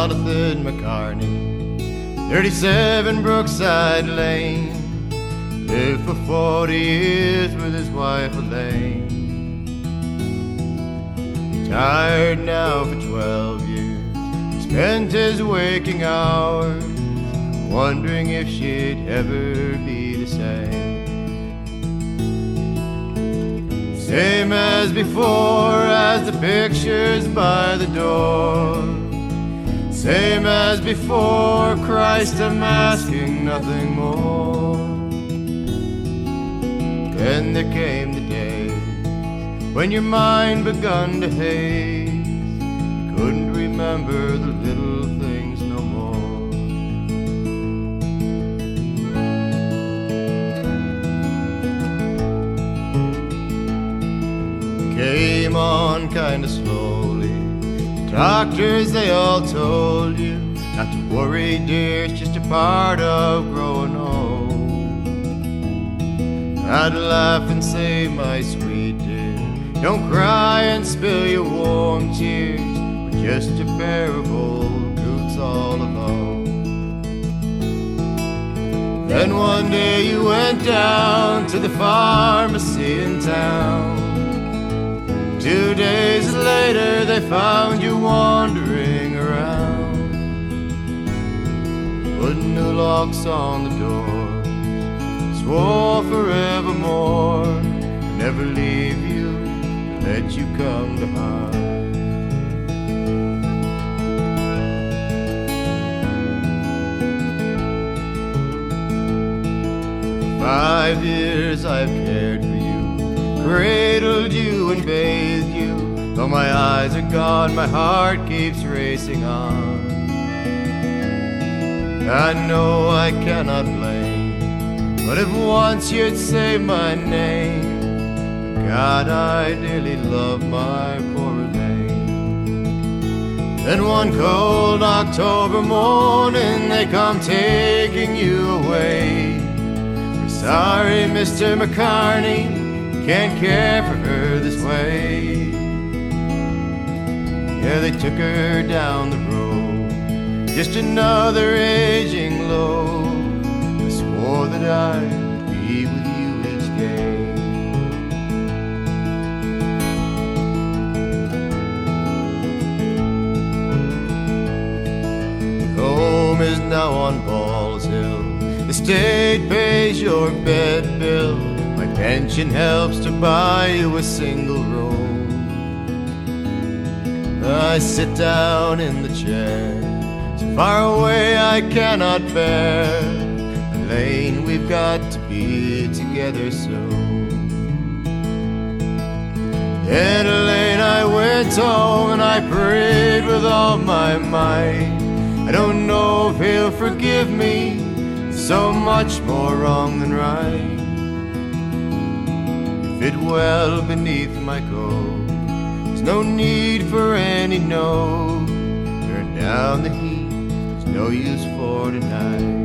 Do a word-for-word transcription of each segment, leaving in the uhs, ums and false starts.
Jonathan McCartney, thirty-seven Brookside Lane. Lived for forty years with his wife Elaine. Retired now for twelve years. He spent his waking hours wondering if she'd ever be the same. Same as before, as the pictures by the door. Same as before, Christ, I'm asking nothing more. Then there came the days when your mind begun to haze. You couldn't remember the little things no more. Came on kinda slowly. Doctors, they all told you not to worry, dear, it's just a part of growing old. I'd laugh and say, my sweet dear, don't cry and spill your warm tears. We're just a pair of old roots all alone. Then one day you went down to the pharmacy in town. Two days later they found you wandering around, putting new locks on the door. Swore forevermore I'd never leave you, let you come to harm. Five years I've cared for you, cradled you and bathed you. Though my eyes are gone, my heart keeps racing on. I know I cannot blame, but if once you'd say my name, God, I dearly love my poor Elaine. Then one cold October morning they come taking you away. We're sorry, Mister McCartney, can't care for her this way. Yeah, they took her down the road, just another aging load. I swore that I'd be with you each day. The home is now on Balls Hill. The state pays your bed bill. My pension helps to buy you a single room. I sit down in the chair, so far away I cannot bear. Elaine, we've got to be together soon. Then, Elaine, I went home and I prayed with all my might. I don't know if he'll forgive me, so much more wrong than right. Fit well beneath my coat, there's no need for any no. Turn down the heat, there's no use for tonight.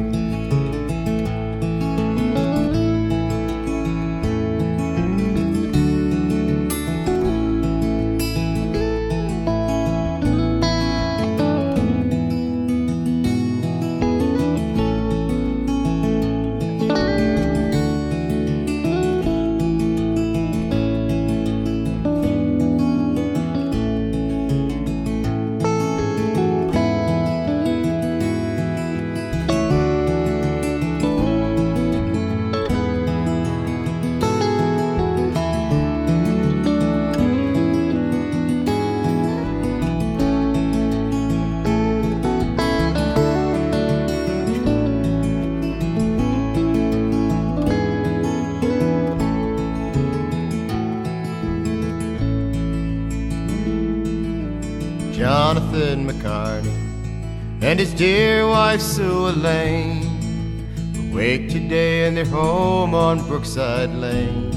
Jonathan McCartney and his dear wife Sue Elaine awake today in their home on Brookside Lane.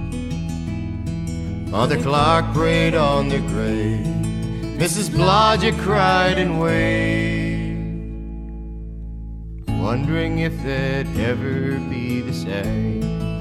Father Clark prayed on their grave, Missus Blodgett cried and waved, wondering if they'd ever be the same.